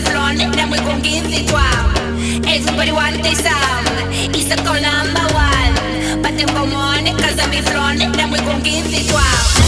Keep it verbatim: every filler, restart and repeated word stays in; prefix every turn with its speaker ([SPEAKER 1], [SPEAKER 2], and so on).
[SPEAKER 1] flaunt it, then we gon' give it to 'em. Everybody want this sound. It's a call number one. But them come on it, cause I be flaunt it, then we gon' give it to 'em.